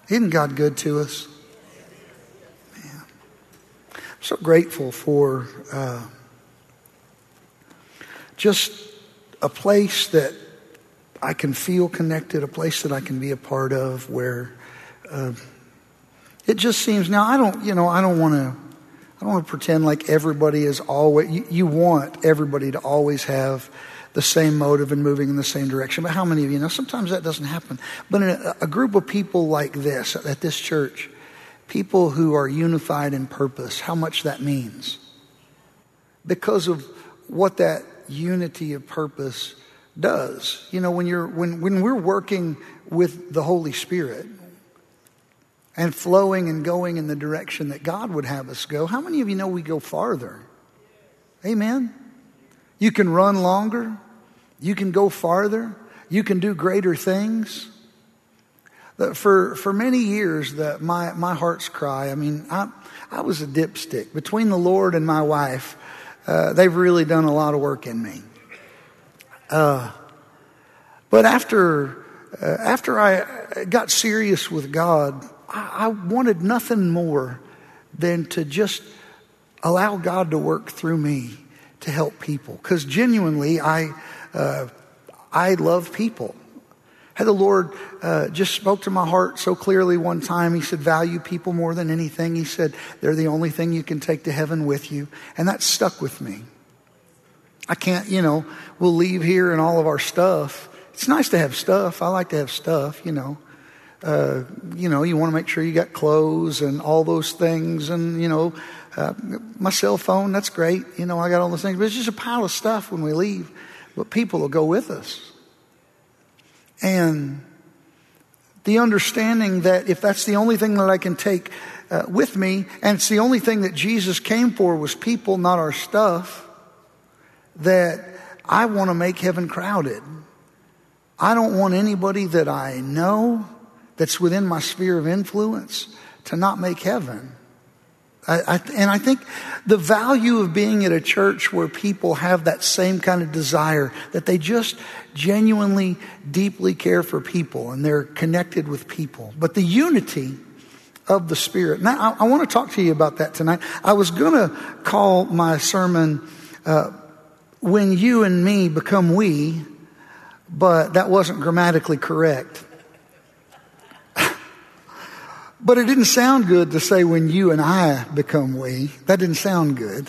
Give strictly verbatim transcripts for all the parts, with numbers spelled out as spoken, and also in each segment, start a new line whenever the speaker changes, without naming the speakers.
Isn't God good to us? Man. I'm so grateful for uh, just a place that I can feel connected, a place that I can be a part of, where uh, it just seems, now I don't, you know, I don't want to, I don't want to pretend like everybody is always, you, you want everybody to always have the same motive and moving in the same direction. But how many of you know sometimes that doesn't happen? But in a, a group of people like this, at this church, people who are unified in purpose, how much that means. Because of what that unity of purpose does. You know, when you're when when we're working with the Holy Spirit and flowing and going in the direction that God would have us go, how many of you know we go farther? Amen. You can run longer. You can go farther. You can do greater things. For for many years, the, my my heart's cry. I mean, I I was a dipstick. Between the Lord and my wife, uh, they've really done a lot of work in me. Uh, but after uh, after I got serious with God, I, I wanted nothing more than to just allow God to work through me to help people, because genuinely I uh, I love people. Had the Lord uh, just spoke to my heart so clearly one time. He said, value people more than anything. He said, they're the only thing you can take to heaven with you. And that stuck with me. I can't, you know, we'll leave here and all of our stuff. It's nice to have stuff. I like to have stuff, you know. Uh, you know, you want to make sure you got clothes and all those things. And, you know, uh, my cell phone, that's great. You know, I got all those things. But it's just a pile of stuff when we leave. But people will go with us. And the understanding that if that's the only thing that I can take uh, with me, and it's the only thing that Jesus came for was people, not our stuff, that I want to make heaven crowded. I don't want anybody that I know that's within my sphere of influence to not make heaven. I, I, and I think the value of being at a church where people have that same kind of desire, that they just genuinely, deeply care for people and they're connected with people. But the unity of the Spirit. Now, I, I want to talk to you about that tonight. I was going to call my sermon, uh, When You and Me Become We, but that wasn't grammatically correct. But it didn't sound good to say when you and I become we. That didn't sound good.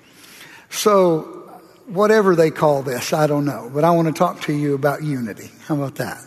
So whatever they call this, I don't know. But I want to talk to you about unity. How about that?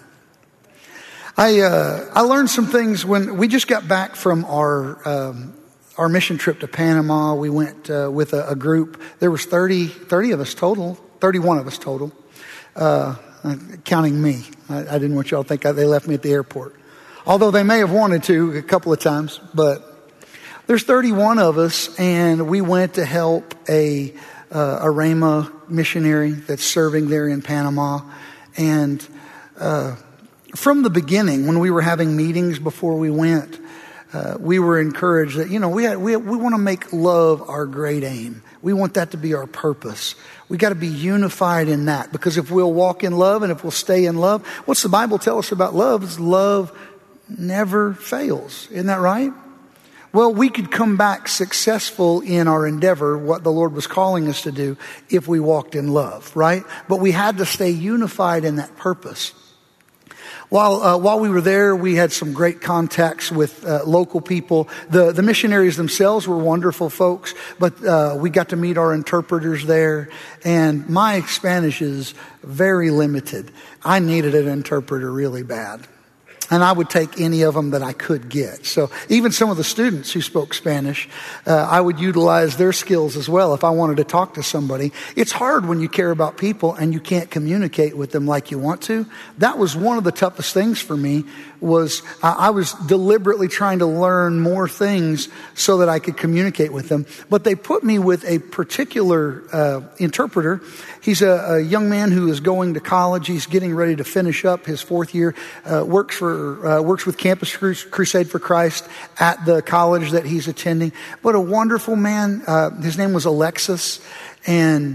I uh, I learned some things when we just got back from our um, our mission trip to Panama. We went uh, with a, a group. There was thirty, thirty of us total, thirty-one of us total, uh, counting me. I, I didn't want y'all to think I, they left me at the airport. Although they may have wanted to a couple of times, but there's thirty-one of us, and we went to help a uh, a Rhema missionary that's serving there in Panama. And uh, from the beginning, when we were having meetings before we went, uh, we were encouraged that, you know, we had, we we want to make love our great aim. We want that to be our purpose. We got to be unified in that, because if we'll walk in love and if we'll stay in love, what's the Bible tell us about love? It's love never fails. Isn't that right? Well, we could come back successful in our endeavor, what the Lord was calling us to do, if we walked in love, right? But we had to stay unified in that purpose. While uh, while we were there, we had some great contacts with uh, local people. The the missionaries themselves were wonderful folks, but uh, we got to meet our interpreters there. And my Spanish is very limited. I needed an interpreter really bad. And I would take any of them that I could get. So even some of the students who spoke Spanish, uh, I would utilize their skills as well if I wanted to talk to somebody. It's hard when you care about people and you can't communicate with them like you want to. That was one of the toughest things for me. Was uh, I was deliberately trying to learn more things so that I could communicate with them. But they put me with a particular uh, interpreter. He's a, a young man who is going to college. He's getting ready to finish up his fourth year. Uh, works for uh, works with Campus Crusade for Christ at the college that he's attending. But a wonderful man. Uh, his name was Alexis, and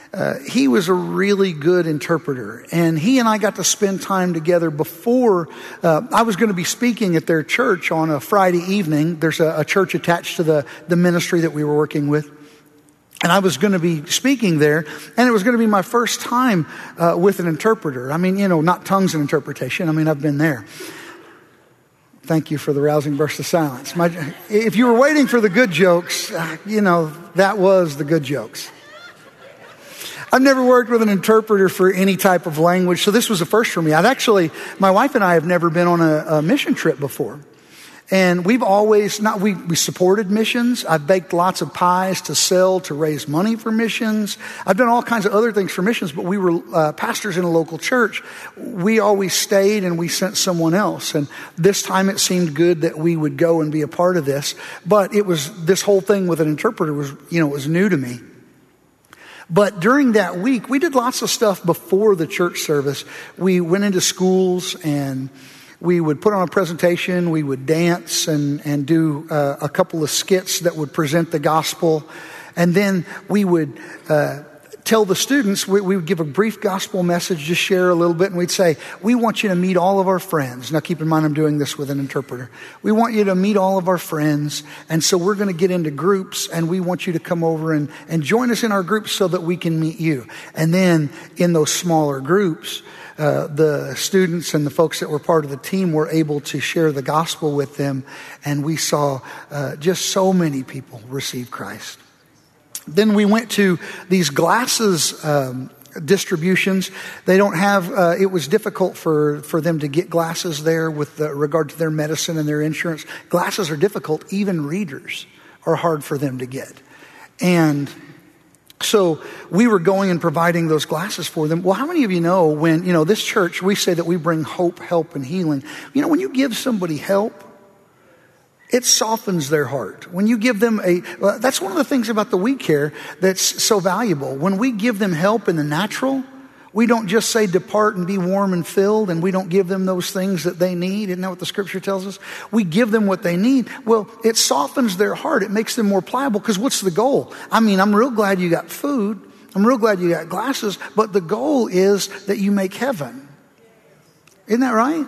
Uh, he was a really good interpreter, and he and I got to spend time together before uh, I was going to be speaking at their church on a Friday evening. There's a, a church attached to the, the ministry that we were working with, and I was going to be speaking there, and it was going to be my first time uh, with an interpreter. I mean, you know, not tongues and interpretation. I mean, I've been there. Thank you for the rousing burst of silence. My, if you were waiting for the good jokes, uh, you know, that was the good jokes. I've never worked with an interpreter for any type of language, so this was a first for me. I've actually, my wife and I have never been on a, a mission trip before. And we've always, not we, we supported missions. I've baked lots of pies to sell, to raise money for missions. I've done all kinds of other things for missions, but we were uh, pastors in a local church. We always stayed and we sent someone else. And this time it seemed good that we would go and be a part of this. But it was, this whole thing with an interpreter was, you know, it was new to me. But during that week, we did lots of stuff before the church service. We went into schools and we would put on a presentation. We would dance and, and do uh, a couple of skits that would present the gospel. And then we would uh, tell the students, we, we would give a brief gospel message, just share a little bit. And we'd say, we want you to meet all of our friends. Now keep in mind, I'm doing this with an interpreter. We want you to meet all of our friends. And so we're going to get into groups, and we want you to come over and, and join us in our groups so that we can meet you. And then in those smaller groups, uh, the students and the folks that were part of the team were able to share the gospel with them. And we saw uh, just so many people receive Christ. Then we went to these glasses um, distributions. They don't have, uh, it was difficult for, for them to get glasses there with uh, regard to their medicine and their insurance. Glasses are difficult. Even readers are hard for them to get. And so we were going and providing those glasses for them. Well, how many of you know when, you know, this church, we say that we bring hope, help, and healing. You know, when you give somebody help, it softens their heart. When you give them a, well, that's one of the things about the We Care that's so valuable. When we give them help in the natural, we don't just say depart and be warm and filled, and we don't give them those things that they need. Isn't that what the scripture tells us? We give them what they need. Well, it softens their heart. It makes them more pliable, because what's the goal? I mean, I'm real glad you got food. I'm real glad you got glasses, but the goal is that you make heaven. Isn't that right?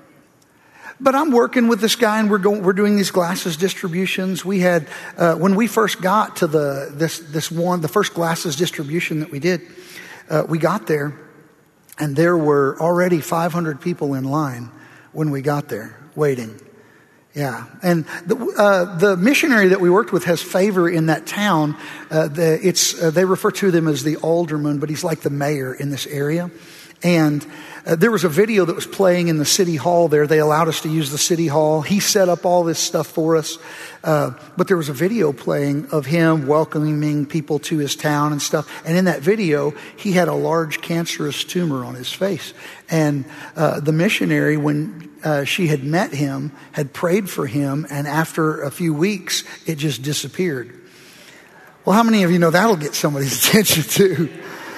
But I'm working with this guy, and we're going, we're doing these glasses distributions. We had, uh, when we first got to the, this, this one, the first glasses distribution that we did, uh, we got there, and there were already five hundred people in line when we got there waiting. Yeah. And the, uh, the missionary that we worked with has favor in that town. Uh, the, it's, uh, they refer to them as the alderman, but he's like the mayor in this area. And uh, there was a video that was playing in the city hall there. They allowed us to use the city hall. He set up all this stuff for us. Uh, but there was a video playing of him welcoming people to his town and stuff. And in that video, he had a large cancerous tumor on his face. And uh, the missionary, when uh, she had met him, had prayed for him. And after a few weeks, it just disappeared. Well, how many of you know that'll get somebody's attention too?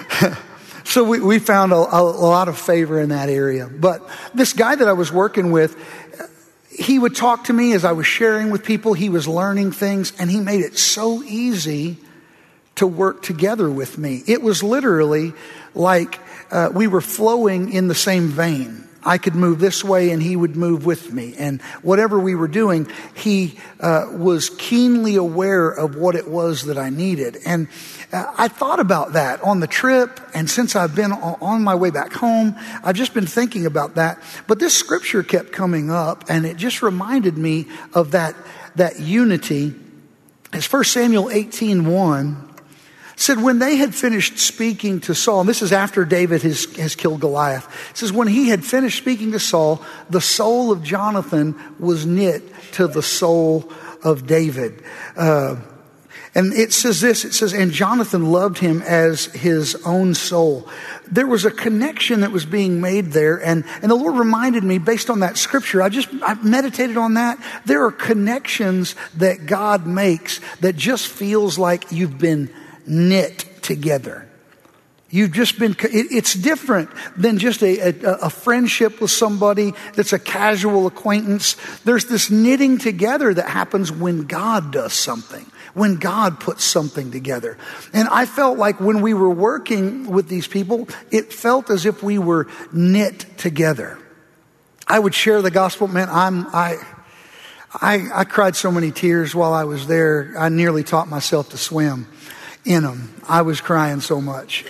So we, we found a, a, a lot of favor in that area. But this guy that I was working with, he would talk to me as I was sharing with people. He was learning things, and he made it so easy to work together with me. It was literally like uh, we were flowing in the same vein. I could move this way and he would move with me. And whatever we were doing, he uh, was keenly aware of what it was that I needed. And uh, I thought about that on the trip. And since I've been on my way back home, I've just been thinking about that. But this scripture kept coming up, and it just reminded me of that, that unity. It's First Samuel eighteen one. Said when they had finished speaking to Saul, and this is after David has, has killed Goliath. It says when he had finished speaking to Saul, the soul of Jonathan was knit to the soul of David. Uh, and it says this, it says, and Jonathan loved him as his own soul. There was a connection that was being made there. And, and the Lord reminded me, based on that scripture, I just I meditated on that. There are connections that God makes that just feels like you've been knit together. You've just been, it's different than just a, a, a friendship with somebody that's a casual acquaintance. There's this knitting together that happens when God does something, when God puts something together. And I felt like when we were working with these people, it felt as if we were knit together. I would share the gospel. Man, I'm, I, I, I cried so many tears while I was there. I nearly taught myself to swim in them. I was crying so much.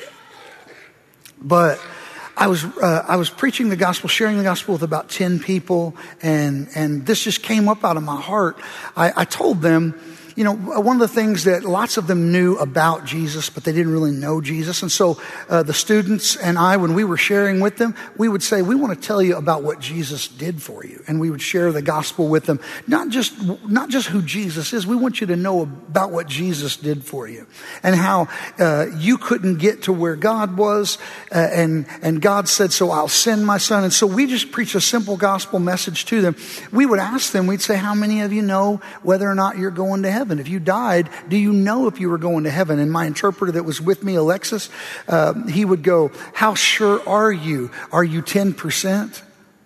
But I was uh, I was preaching the gospel, sharing the gospel with about ten people, and and this just came up out of my heart. I, I told them, you know, one of the things that lots of them knew about Jesus, but they didn't really know Jesus. And so uh, the students and I, when we were sharing with them, we would say, we want to tell you about what Jesus did for you. And we would share the gospel with them. Not just, not just who Jesus is. We want you to know about what Jesus did for you. And how uh, you couldn't get to where God was. Uh, and, and God said, so I'll send my son. And so we just preached a simple gospel message to them. We would ask them, we'd say, how many of you know whether or not you're going to heaven? If you died, do you know if you were going to heaven? And my interpreter that was with me, Alexis, uh, he would go, how sure are you? Are you ten percent?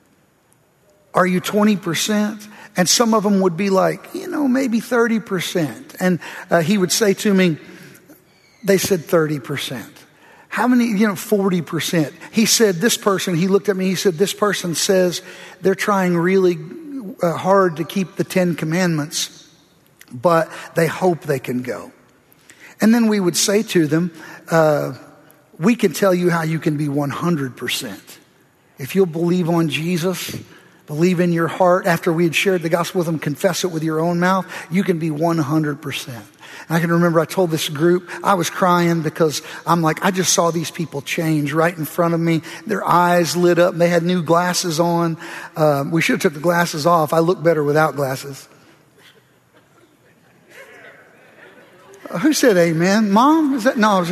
Are you twenty percent? And some of them would be like, you know, maybe thirty percent. And uh, he would say to me, they said thirty percent. How many, you know, forty percent. He said, this person, he looked at me, he said, this person says they're trying really uh, hard to keep the Ten Commandments, but they hope they can go. And then we would say to them, uh, we can tell you how you can be one hundred percent. If you'll believe on Jesus, believe in your heart, after we had shared the gospel with them, confess it with your own mouth, you can be one hundred percent. And I can remember I told this group, I was crying because I'm like, I just saw these people change right in front of me. Their eyes lit up. They had new glasses on. Uh, we should have took the glasses off. I look better without glasses. Who said amen? Mom? Is that? No.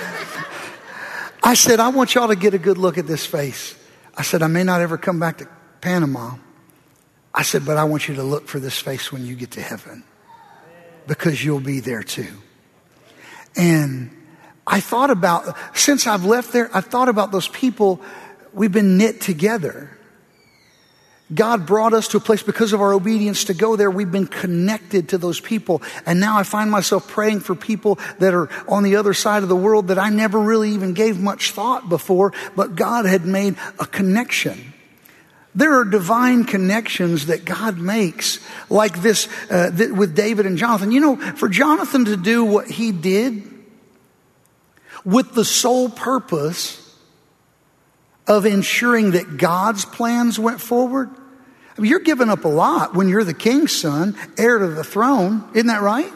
I said, I want y'all to get a good look at this face. I said, I may not ever come back to Panama. I said, but I want you to look for this face when you get to heaven, because you'll be there too. And I thought about, since I've left there, I thought about those people. We've been knit together. God brought us to a place because of our obedience to go there. We've been connected to those people. And now I find myself praying for people that are on the other side of the world that I never really even gave much thought before, but God had made a connection. There are divine connections that God makes, like this uh, th- with David and Jonathan. You know, for Jonathan to do what he did with the sole purpose of ensuring that God's plans went forward. I mean, you're giving up a lot when you're the king's son, heir to the throne. Isn't that right?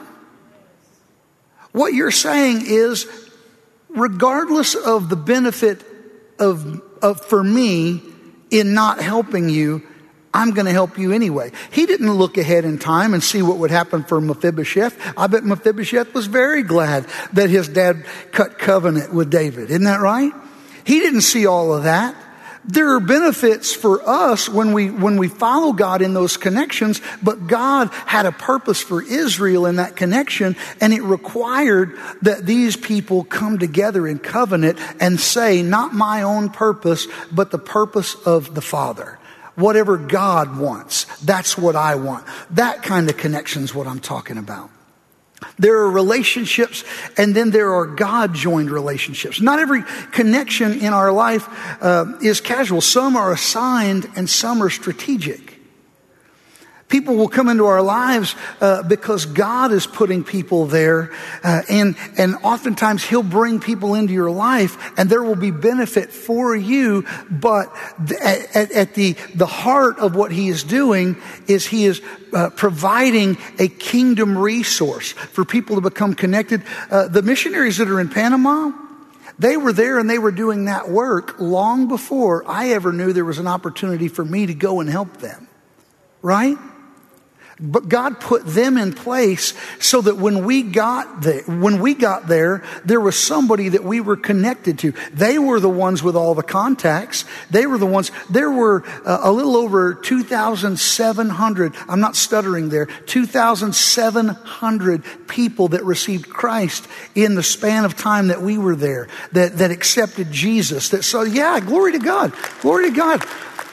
What you're saying is, regardless of the benefit of, of for me in not helping you, I'm going to help you anyway. He didn't look ahead in time and see what would happen for Mephibosheth. I bet Mephibosheth was very glad that his dad cut covenant with David. Isn't that right? He didn't see all of that. There are benefits for us when we when we follow God in those connections, but God had a purpose for Israel in that connection, and it required that these people come together in covenant and say, not my own purpose, but the purpose of the Father. Whatever God wants, that's what I want. That kind of connection is what I'm talking about. There are relationships, and then there are God-joined relationships. Not every connection in our life uh, is casual. Some are assigned and some are strategic. People will come into our lives uh, because God is putting people there. Uh, and, and oftentimes He'll bring people into your life and there will be benefit for you. But at, at the, the heart of what He is doing is He is uh, providing a kingdom resource for people to become connected. Uh, the missionaries that are in Panama, they were there and they were doing that work long before I ever knew there was an opportunity for me to go and help them. Right? But God put them in place so that when we got there, when we got there, there was somebody that we were connected to. They were the ones with all the contacts. They were the ones, there were uh, a little over two thousand seven hundred, I'm not stuttering there, two thousand seven hundred people that received Christ in the span of time that we were there, that, that accepted Jesus. That so, yeah, glory to God, glory to God.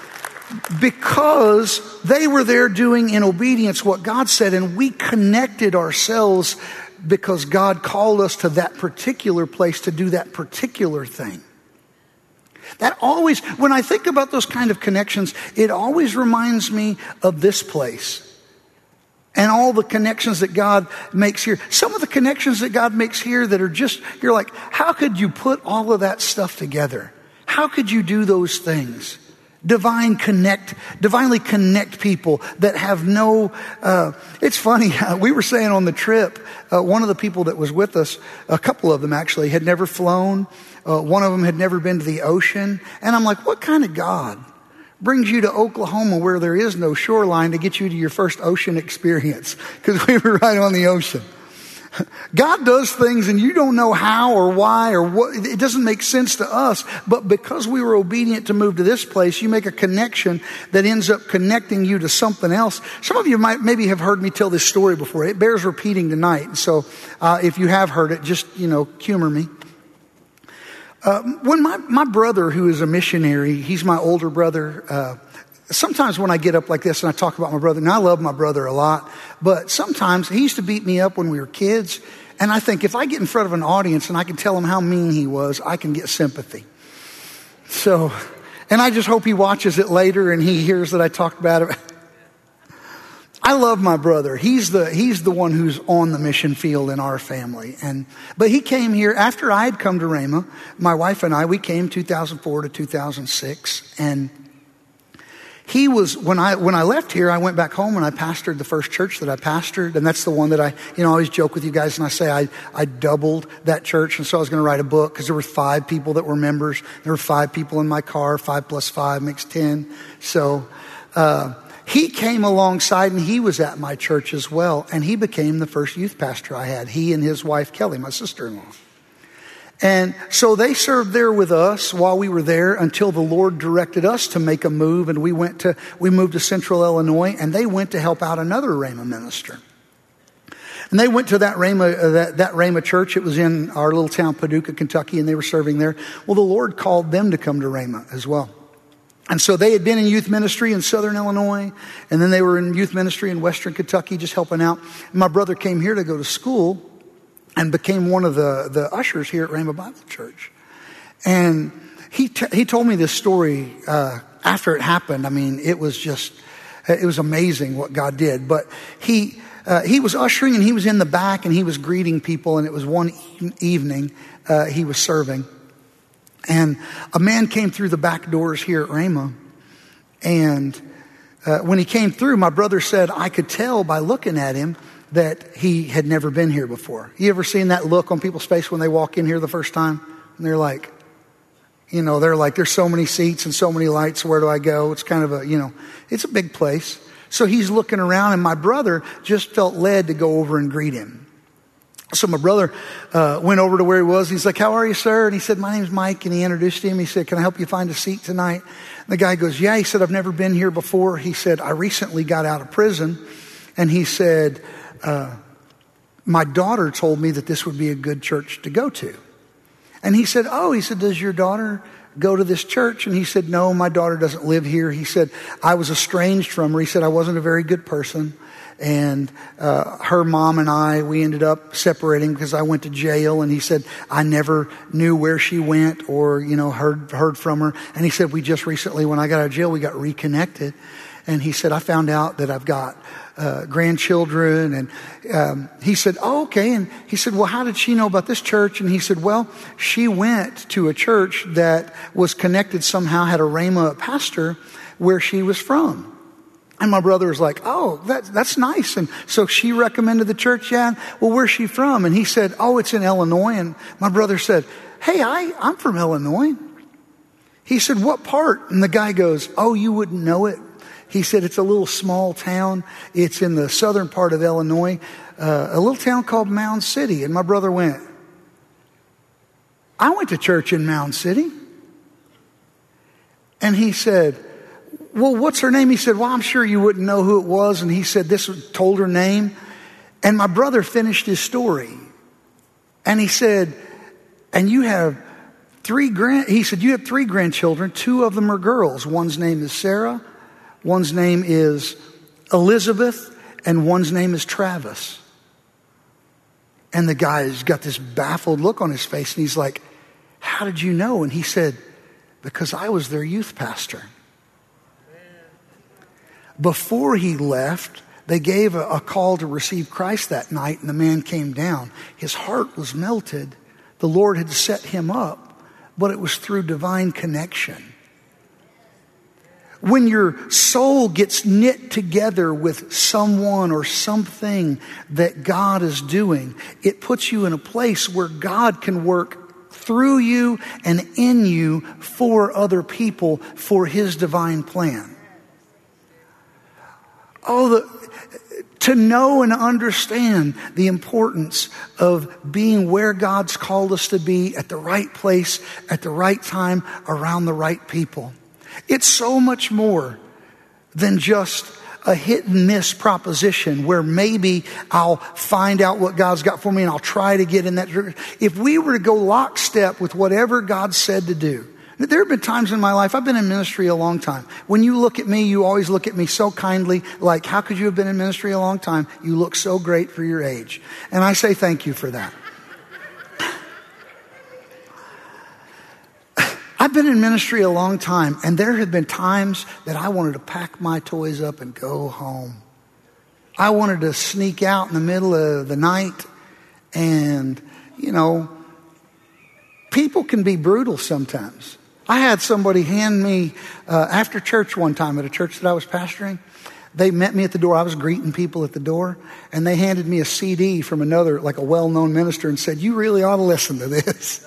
Because they were there doing in obedience what God said, and we connected ourselves because God called us to that particular place to do that particular thing. That always, when I think about those kind of connections, it always reminds me of this place and all the connections that God makes here. Some of the connections that God makes here that are just, you're like, how could you put all of that stuff together? How could you do those things? Divine connect, divinely connect people that have no, uh, it's funny, uh, we were saying on the trip, uh, one of the people that was with us, a couple of them actually, had never flown. Uh, one of them had never been to the ocean. And I'm like, what kind of God brings you to Oklahoma where there is no shoreline to get you to your first ocean experience? Because we were right on the ocean. God does things and you don't know how or why or what. It doesn't make sense to us. But because we were obedient to move to this place, you make a connection that ends up connecting you to something else. Some of you might maybe have heard me tell this story before. It bears repeating tonight. So uh, if you have heard it, just, you know, humor me. Uh, when my, my brother, who is a missionary, he's my older brother, uh, sometimes when I get up like this and I talk about my brother, and I love my brother a lot, but sometimes he used to beat me up when we were kids. And I think if I get in front of an audience and I can tell him how mean he was, I can get sympathy. So, and I just hope he watches it later and he hears that I talked about it. I love my brother. He's the, he's the one who's on the mission field in our family. And, but he came here after I had come to Rhema. My wife and I, we came two thousand four to two thousand six, and He was, when I, when I left here, I went back home and I pastored the first church that I pastored. And that's the one that I, you know, I always joke with you guys and I say I, I doubled that church. And so I was going to write a book because there were five people that were members. There were five people in my car. Five plus five makes ten. So, uh, he came alongside and he was at my church as well. And he became the first youth pastor I had. He and his wife, Kelly, my sister-in-law. And so they served there with us while we were there until the Lord directed us to make a move. And we went to, we moved to Central Illinois, and they went to help out another Rhema minister. And they went to that Rhema, uh, that, that Rhema church. It was in our little town, Paducah, Kentucky, and they were serving there. Well, the Lord called them to come to Rhema as well. And so they had been in youth ministry in Southern Illinois, and then they were in youth ministry in Western Kentucky, just helping out. And my brother came here to go to school and became one of the, the ushers here at Rhema Bible Church. And he t- he told me this story uh, after it happened. I mean, it was just, it was amazing what God did. But he uh, he was ushering, and he was in the back, and he was greeting people. And it was one e- evening uh, he was serving. And a man came through the back doors here at Rhema. And uh, when he came through, my brother said, I could tell by looking at him that he had never been here before. You ever seen that look on people's face when they walk in here the first time? And they're like, you know, they're like, there's so many seats and so many lights. Where do I go? It's kind of a, you know, it's a big place. So he's looking around, and my brother just felt led to go over and greet him. So my brother uh, went over to where he was. He's like, how are you, sir? And he said, my name's Mike. And he introduced him. He said, can I help you find a seat tonight? And the guy goes, yeah. He said, I've never been here before. He said, I recently got out of prison. And he said, uh, my daughter told me that this would be a good church to go to. And he said, oh, he said, does your daughter go to this church? And he said, no, my daughter doesn't live here. He said, I was estranged from her. He said, I wasn't a very good person. And uh, her mom and I, we ended up separating because I went to jail. And he said, I never knew where she went or, you know, heard heard from her. And he said, we just recently, when I got out of jail, we got reconnected. And he said, I found out that I've got uh, grandchildren. And um, he said, oh, okay. And he said, well, how did she know about this church? And he said, well, she went to a church that was connected somehow, had a Rhema pastor where she was from. And my brother was like, oh, that, that's nice. And so she recommended the church. Yeah. Well, where's she from? And he said, oh, it's in Illinois. And my brother said, hey, I, I'm from Illinois. He said, what part? And the guy goes, oh, you wouldn't know it. He said it's a little small town. It's in the southern part of Illinois, uh, a little town called Mound City. And my brother went, I went to church in Mound City. And he said, well, what's her name? He said, well, I'm sure you wouldn't know who it was. And he said, this was, told her name. And my brother finished his story. And he said, and you have three grand, he said, you have three grandchildren. Two of them are girls. One's name is Sarah. One's name is Elizabeth. And one's name is Travis. And the guy's got this baffled look on his face. And he's like, how did you know? And he said, because I was their youth pastor. Before he left, they gave a, a call to receive Christ that night, and the man came down. His heart was melted. The Lord had set him up, but it was through divine connection. When your soul gets knit together with someone or something that God is doing, it puts you in a place where God can work through you and in you for other people for His divine plan. Oh, the, to know and understand the importance of being where God's called us to be at the right place, at the right time, around the right people. It's so much more than just a hit and miss proposition where maybe I'll find out what God's got for me and I'll try to get in that. If we were to go lockstep with whatever God said to do. There have been times in my life, I've been in ministry a long time. When you look at me, you always look at me so kindly, like, how could you have been in ministry a long time? You look so great for your age. And I say thank you for that. I've been in ministry a long time, and there have been times that I wanted to pack my toys up and go home. I wanted to sneak out in the middle of the night, and, you know, people can be brutal sometimes. I had somebody hand me, uh, after church one time at a church that I was pastoring, they met me at the door. I was greeting people at the door, and they handed me a C D from another, like a well-known minister, and said, you really ought to listen to this.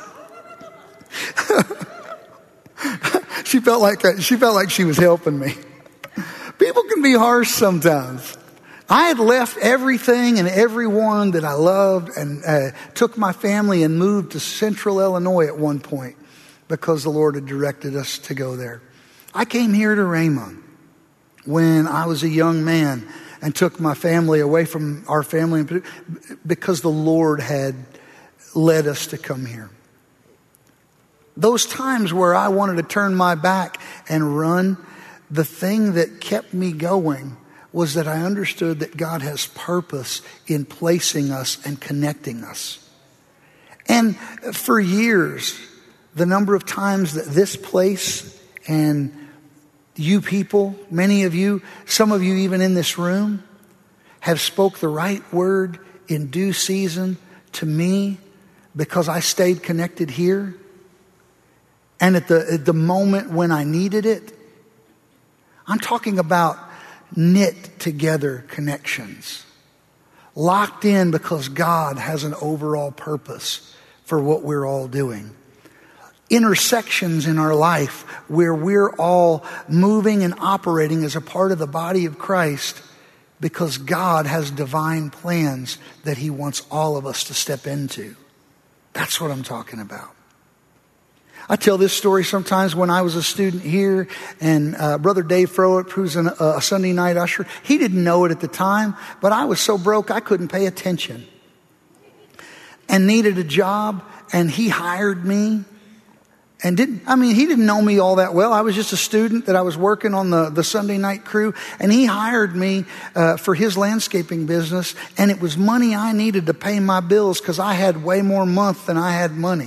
She felt like she felt like she was helping me. People can be harsh sometimes. I had left everything and everyone that I loved and uh, took my family and moved to Central Illinois at one point because the Lord had directed us to go there. I came here to Rhema when I was a young man and took my family away from our family because the Lord had led us to come here. Those times where I wanted to turn my back and run, the thing that kept me going was that I understood that God has purpose in placing us and connecting us. And for years, the number of times that this place and you people, many of you, some of you even in this room, have spoke the right word in due season to me because I stayed connected here. And at the, at the moment when I needed it, I'm talking about knit together connections. Locked in because God has an overall purpose for what we're all doing. Intersections in our life where we're all moving and operating as a part of the body of Christ because God has divine plans that He wants all of us to step into. That's what I'm talking about. I tell this story sometimes when I was a student here, and uh, Brother Dave Froelich, who's an, uh, a Sunday night usher, he didn't know it at the time, but I was so broke I couldn't pay attention and needed a job, and he hired me. And didn't, I mean, he didn't know me all that well. I was just a student that I was working on the, the Sunday night crew, and he hired me uh, for his landscaping business, and it was money I needed to pay my bills because I had way more month than I had money.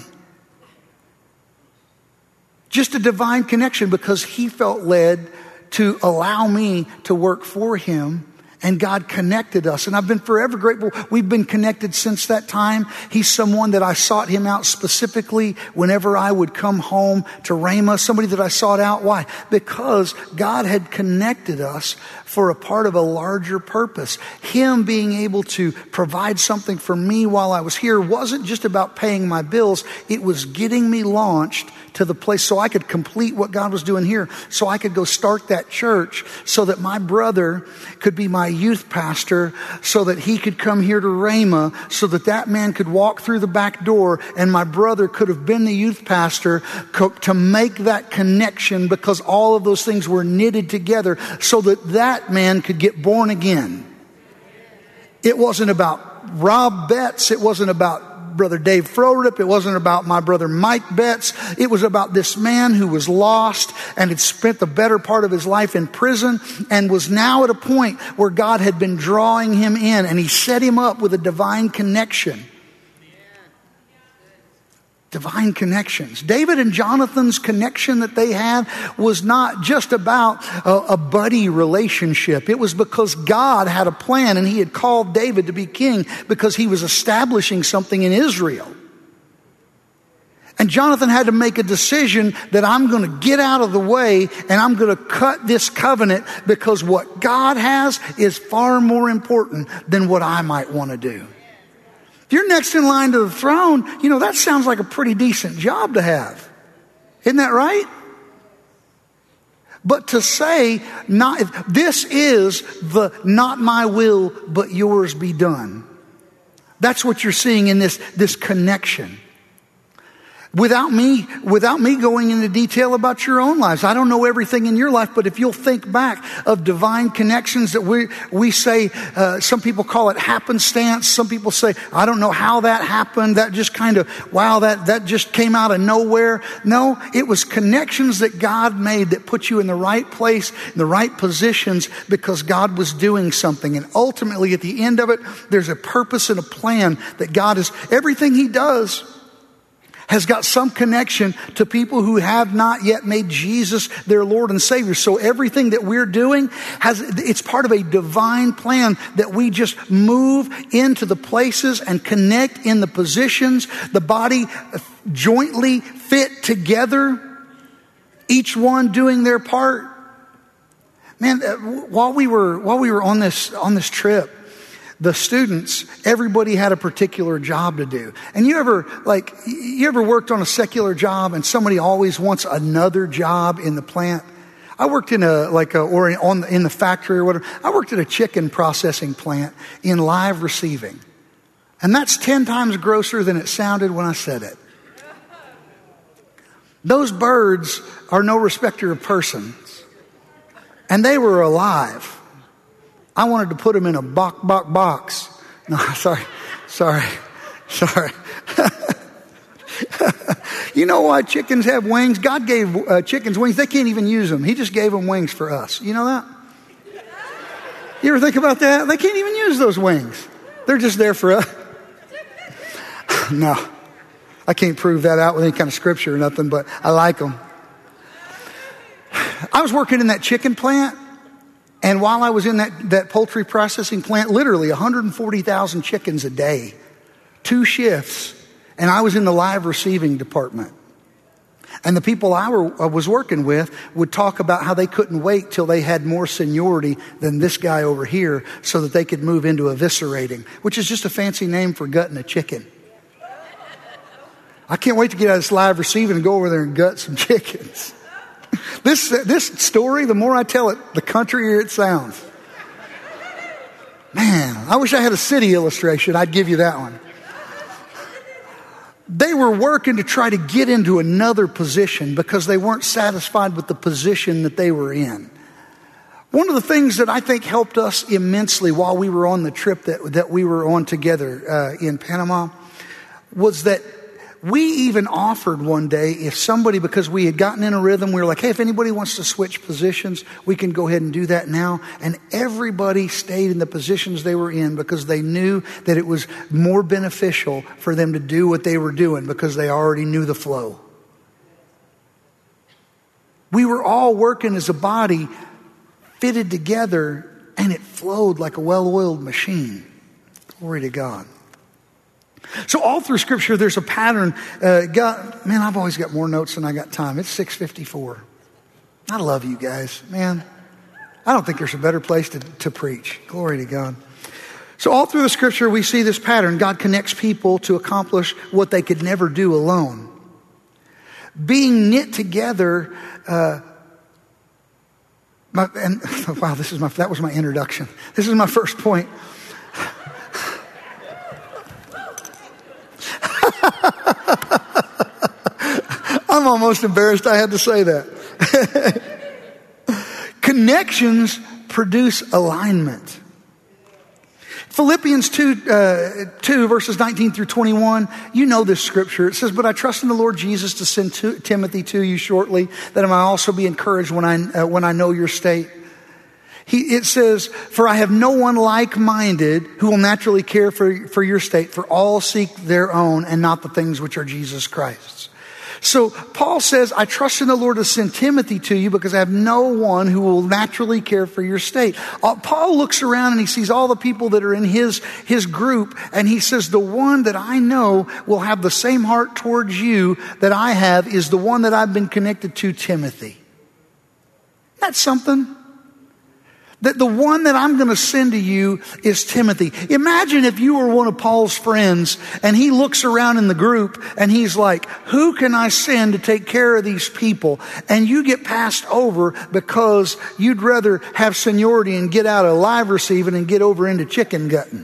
Just a divine connection because he felt led to allow me to work for him, and God connected us. And I've been forever grateful. We've been connected since that time. He's someone that I sought him out specifically whenever I would come home to Rhema. Somebody that I sought out. Why? Because God had connected us for a part of a larger purpose. Him being able to provide something for me while I was here wasn't just about paying my bills. It was getting me launched to the place so I could complete what God was doing here, so I could go start that church, so that my brother could be my youth pastor, so that he could come here to Rhema, so that that man could walk through the back door and my brother could have been the youth pastor, to make that connection, because all of those things were knitted together so that that man could get born again. It wasn't about Rob Betts. It wasn't about Brother Dave Frorup. It wasn't about my brother Mike Betts. It was about this man who was lost and had spent the better part of his life in prison and was now at a point where God had been drawing him in, and he set him up with a divine connection. Divine connections. David and Jonathan's connection that they had was not just about a, a buddy relationship. It was because God had a plan, and he had called David to be king because he was establishing something in Israel. And Jonathan had to make a decision that I'm going to get out of the way and I'm going to cut this covenant, because what God has is far more important than what I might want to do. If you're next in line to the throne, you know, that sounds like a pretty decent job to have. Isn't that right? But to say, not, this is the not my will, but yours be done. That's what you're seeing in this, this connection. Without me, without me going into detail about your own lives. I don't know everything in your life, but if you'll think back of divine connections that we, we say, uh, some people call it happenstance. Some people say, I don't know how that happened. That just kind of, wow, that, that just came out of nowhere. No, it was connections that God made that put you in the right place, in the right positions, because God was doing something. And ultimately at the end of it, there's a purpose and a plan that God is, everything he does has got some connection to people who have not yet made Jesus their Lord and Savior. So everything that we're doing has, it's part of a divine plan that we just move into the places and connect in the positions, the body jointly fit together, each one doing their part. Man, while we were, while we were on this, on this trip, the students, everybody had a particular job to do. And you ever, like, you ever worked on a secular job and somebody always wants another job in the plant? I worked in a, like a, or on, in the factory or whatever. I worked at a chicken processing plant in live receiving. And that's ten times grosser than it sounded when I said it. Those birds are no respecter of persons. And they were alive. I wanted to put them in a box, box, box. No, sorry, sorry, sorry. You know why chickens have wings? God gave uh, chickens wings. They can't even use them. He just gave them wings for us. You know that? You ever think about that? They can't even use those wings. They're just there for us. No, I can't prove that out with any kind of scripture or nothing, but I like them. I was working in that chicken plant. And while I was in that, that poultry processing plant, literally one hundred forty thousand chickens a day, two shifts, and I was in the live receiving department. And the people I, were, I was working with would talk about how they couldn't wait till they had more seniority than this guy over here so that they could move into eviscerating, which is just a fancy name for gutting a chicken. I can't wait to get out of this live receiving and go over there and gut some chickens. This this story, the more I tell it, the countrier it sounds. Man, I wish I had a city illustration. I'd give you that one. They were working to try to get into another position because they weren't satisfied with the position that they were in. One of the things that I think helped us immensely while we were on the trip that, that we were on together uh, in Panama was that we even offered one day, if somebody, because we had gotten in a rhythm, we were like, hey, if anybody wants to switch positions, we can go ahead and do that now. And everybody stayed in the positions they were in because they knew that it was more beneficial for them to do what they were doing because they already knew the flow. We were all working as a body, fitted together, and it flowed like a well-oiled machine. Glory to God. So all through Scripture, there's a pattern. Uh, God, man, I've always got more notes than I got time. It's six fifty-four. I love you guys, man. I don't think there's a better place to, to preach. Glory to God. So all through the Scripture, we see this pattern. God connects people to accomplish what they could never do alone. being knit together. Uh, my, and wow, this is my that was my introduction. This is my first point. I'm almost embarrassed I had to say that. Connections produce alignment. Philippians two, uh, two, verses nineteen through twenty-one, you know this scripture. It says, but I trust in the Lord Jesus to send to, Timothy to you shortly, that I might also be encouraged when I, uh, when I know your state. He, it says, for I have no one like-minded who will naturally care for, for your state, for all seek their own and not the things which are Jesus Christ's. So Paul says, I trust in the Lord to send Timothy to you because I have no one who will naturally care for your state. Uh, Paul looks around and he sees all the people that are in his, his group, and he says, the one that I know will have the same heart towards you that I have is the one that I've been connected to, Timothy. That's something. That the one that I'm going to send to you is Timothy. Imagine if you were one of Paul's friends and he looks around in the group and he's like, who can I send to take care of these people? And you get passed over because you'd rather have seniority and get out of live receiving and get over into chicken gutting.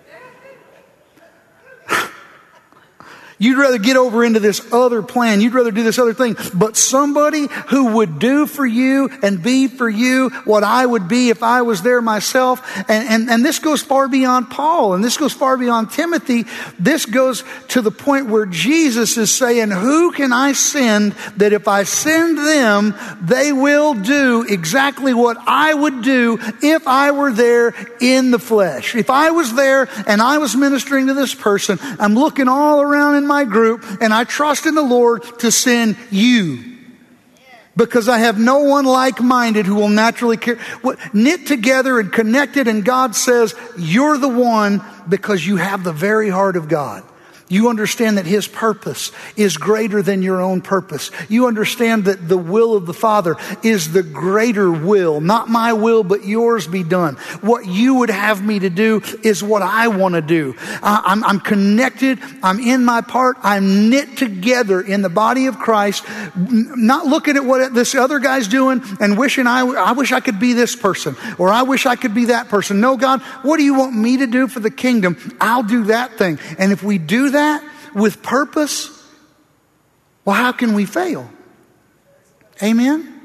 You'd rather get over into this other plan. You'd rather do this other thing. But somebody who would do for you and be for you what I would be if I was there myself. And, and, and this goes far beyond Paul. And this goes far beyond Timothy. This goes to the point where Jesus is saying, who can I send that if I send them, they will do exactly what I would do if I were there in the flesh. If I was there and I was ministering to this person, I'm looking all around in my group, and I trust in the Lord to send you. Because I have no one like-minded who will naturally care. What, knit together and connected, and God says, you're the one because you have the very heart of God. You understand that His purpose is greater than your own purpose. You understand that the will of the Father is the greater will. Not my will, but yours be done. What you would have me to do is what I want to do. I'm, I'm connected. I'm in my part. I'm knit together in the body of Christ. Not looking at what this other guy's doing and wishing I, I wish I could be this person, or I wish I could be that person. No, God, what do you want me to do for the kingdom? I'll do that thing. And if we do that, that with purpose, well, how can we fail? Amen?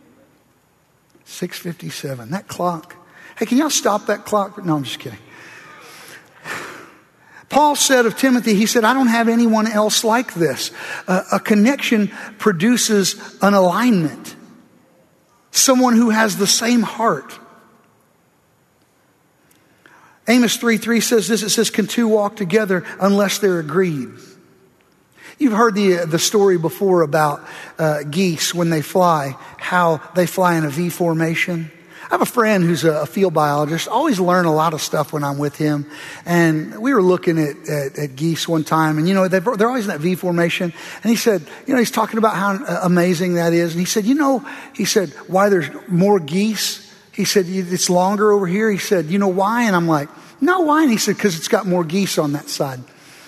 six fifty-seven. That clock. Hey, can y'all stop that clock? No, I'm just kidding. Paul said of Timothy, he said, I don't have anyone else like this. Uh, a connection produces an alignment. Someone who has the same heart. Amos three three says this. It says, can two walk together unless they're agreed? You've heard the, uh, the story before about uh, geese when they fly, how they fly in a V formation. I have a friend who's a field biologist. I always learn a lot of stuff when I'm with him. And we were looking at, at, at geese one time. And, you know, they're always in that V formation. And he said, you know, he's talking about how amazing that is. And he said, you know, he said, why there's more geese? He said, it's longer over here. He said, you know why? And I'm like, no, why? And he said, because it's got more geese on that side.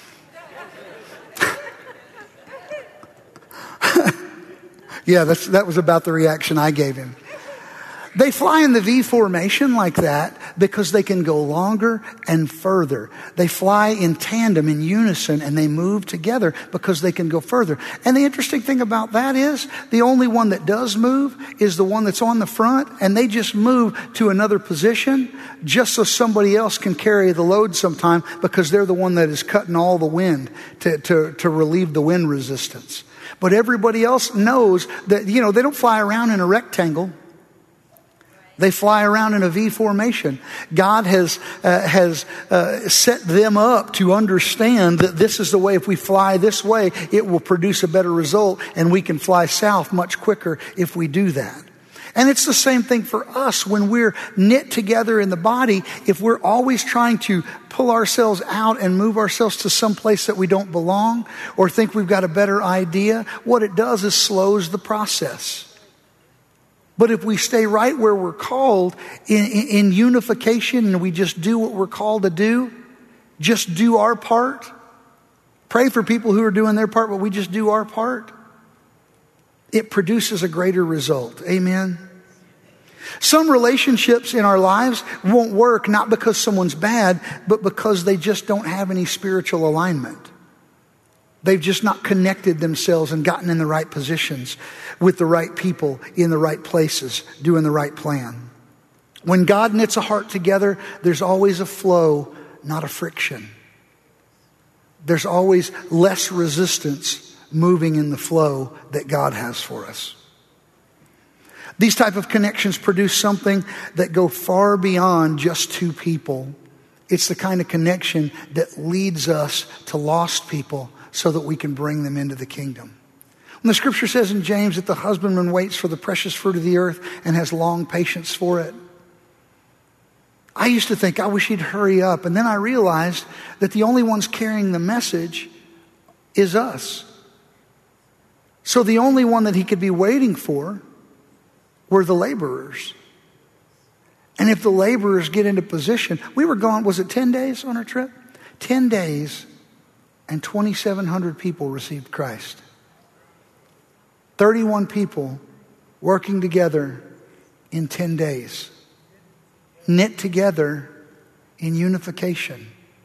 Yeah, that's, that was about the reaction I gave him. They fly in the V formation like that because they can go longer and further. They fly in tandem, in unison, and they move together because they can go further. And the interesting thing about that is the only one that does move is the one that's on the front, and they just move to another position just so somebody else can carry the load sometime because they're the one that is cutting all the wind to, to, to relieve the wind resistance. But everybody else knows that, you know, they don't fly around in a rectangle. They fly around in a V formation. God has uh, has uh, set them up to understand that this is the way. If we fly this way, it will produce a better result, and we can fly south much quicker if we do that. And it's the same thing for us when we're knit together in the body. If we're always trying to pull ourselves out and move ourselves to some place that we don't belong or think we've got a better idea, what it does is slows the process. But if we stay right where we're called in, in, in unification and we just do what we're called to do, just do our part, pray for people who are doing their part, but we just do our part, it produces a greater result. Amen. Some relationships in our lives won't work not because someone's bad, but because they just don't have any spiritual alignment. They've just not connected themselves and gotten in the right positions with the right people in the right places, doing the right plan. When God knits a heart together, there's always a flow, not a friction. There's always less resistance moving in the flow that God has for us. These type of connections produce something that go far beyond just two people. It's the kind of connection that leads us to lost people so that we can bring them into the kingdom. When the scripture says in James that the husbandman waits for the precious fruit of the earth and has long patience for it, I used to think, I wish he'd hurry up. And then I realized that the only ones carrying the message is us. So the only one that he could be waiting for were the laborers. And if the laborers get into position, we were gone, was it ten days on our trip? ten days and twenty-seven hundred people received Christ. thirty-one people working together in ten days. Knit together in unification.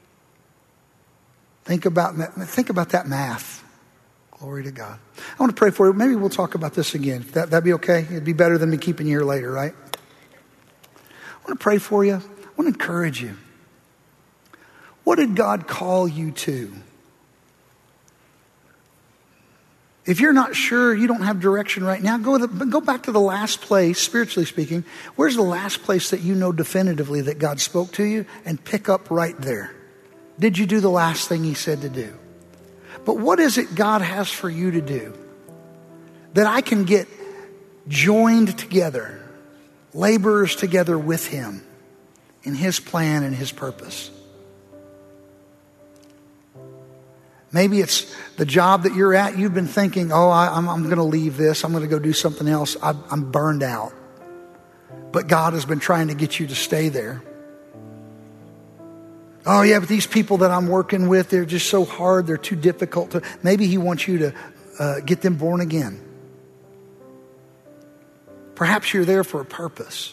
Think about that, think about that math. Glory to God. I want to pray for you. Maybe we'll talk about this again. That, that'd be okay? It'd be better than me keeping you here later, right? I want to pray for you. I want to encourage you. What did God call you to? If you're not sure, you don't have direction right now, go, the, go back to the last place, spiritually speaking. Where's the last place that you know definitively that God spoke to you? And pick up right there. Did you do the last thing he said to do? But what is it God has for you to do that I can get joined together, laborers together with him in his plan and his purpose? Maybe it's the job that you're at. You've been thinking, oh, I, I'm, I'm going to leave this. I'm going to go do something else. I, I'm burned out. But God has been trying to get you to stay there. Oh, yeah, but these people that I'm working with, they're just so hard. They're too difficult to. Maybe he wants you to uh, get them born again. Perhaps you're there for a purpose.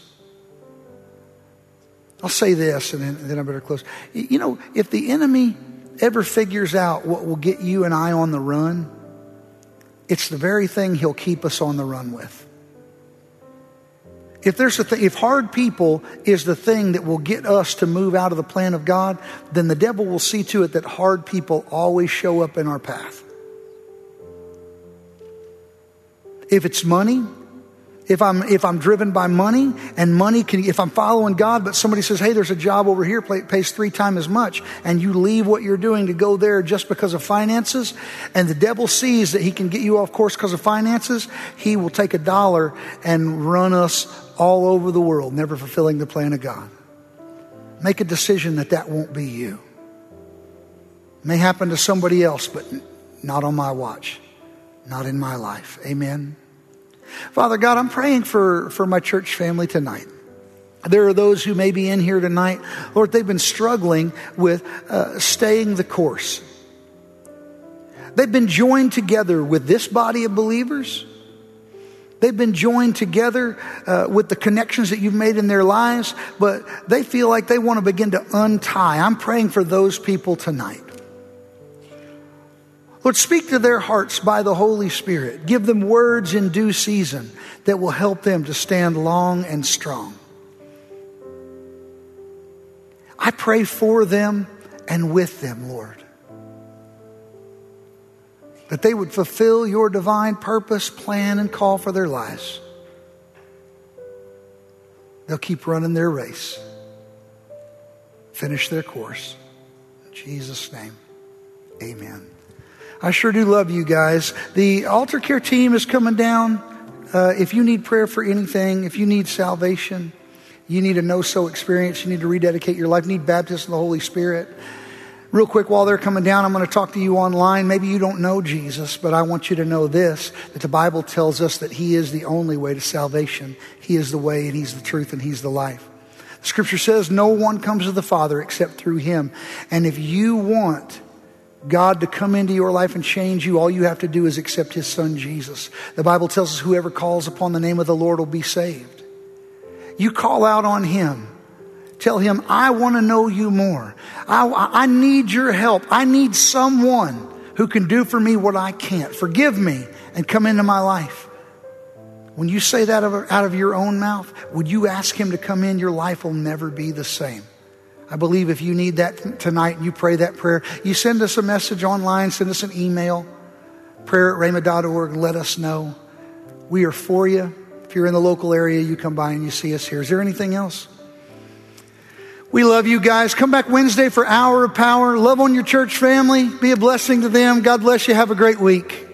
I'll say this, and then, and then I better close. You know, if the enemy ever figures out what will get you and I on the run, it's the very thing he'll keep us on the run with. If there's a th- if hard people is the thing that will get us to move out of the plan of God, then the devil will see to it that hard people always show up in our path. If it's money, If I'm if I'm driven by money, and money can, if I'm following God, but somebody says, hey, there's a job over here, pays three times as much, and you leave what you're doing to go there just because of finances, and the devil sees that he can get you off course because of finances, he will take a dollar and run us all over the world, never fulfilling the plan of God. Make a decision that that won't be you. It may happen to somebody else, but not on my watch, not in my life. Amen. Father God, I'm praying for, for my church family tonight. There are those who may be in here tonight, Lord, they've been struggling with uh, staying the course. They've been joined together with this body of believers. They've been joined together uh, with the connections that you've made in their lives, but they feel like they want to begin to untie. I'm praying for those people tonight. Lord, speak to their hearts by the Holy Spirit. Give them words in due season that will help them to stand long and strong. I pray for them and with them, Lord, that they would fulfill your divine purpose, plan, and call for their lives. They'll keep running their race, finish their course. In Jesus' name, amen. I sure do love you guys. The altar care team is coming down. Uh, if you need prayer for anything, if you need salvation, you need a know-so experience, you need to rededicate your life, you need baptism of the Holy Spirit. Real quick, while they're coming down, I'm going to talk to you online. Maybe you don't know Jesus, but I want you to know this, that the Bible tells us that he is the only way to salvation. He is the way, and he's the truth, and he's the life. Scripture says no one comes to the Father except through him. And if you want God to come into your life and change you, all you have to do is accept his son, Jesus. The Bible tells us whoever calls upon the name of the Lord will be saved. You call out on him. Tell him, I want to know you more. I, I need your help. I need someone who can do for me what I can't. Forgive me and come into my life. When you say that out of your own mouth, would you ask him to come in? Your life will never be the same. I believe if you need that tonight and you pray that prayer, you send us a message online, send us an email, prayer at rhema dot org, let us know. We are for you. If you're in the local area, you come by and you see us here. Is there anything else? We love you guys. Come back Wednesday for Hour of Power. Love on your church family. Be a blessing to them. God bless you. Have a great week.